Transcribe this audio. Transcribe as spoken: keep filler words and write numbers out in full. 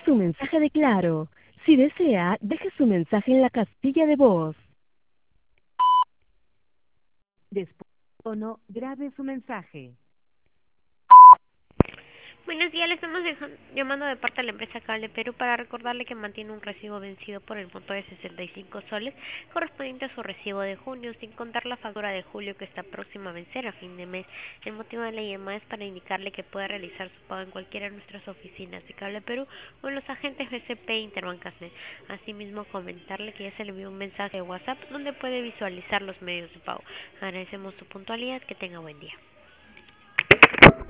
su mensaje de Claro. Si desea, deje su mensaje en la casilla de voz. Después del tono, grabe su mensaje. Buenos días, le estamos dejan- llamando de parte de la empresa Cable Perú para recordarle que mantiene un recibo vencido por el monto de sesenta y cinco soles correspondiente a su recibo de junio, sin contar la factura de julio que está próxima a vencer a fin de mes. El motivo de la llamada es para indicarle que puede realizar su pago en cualquiera de nuestras oficinas de Cable Perú o en los agentes B C P e Interbancasnet. Asimismo, comentarle que ya se le envió un mensaje de WhatsApp donde puede visualizar los medios de pago. Agradecemos su puntualidad, que tenga buen día.